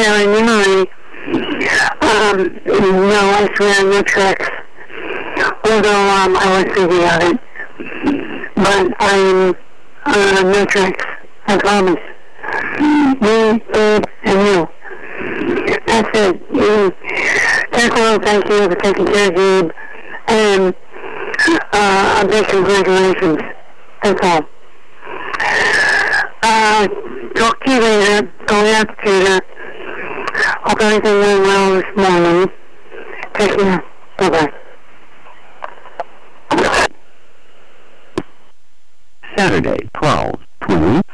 bearing memory. No, I swear, no tricks. Although I was thinking of it. But no tricks. I promise. Me, Gabe, and you. That's it. Thank you for taking care of Gabe. And a big congratulations. That's all. Talk to you later. Go after Peter. Hope everything went well this morning. Take care. Bye-bye. Saturday, 12/20.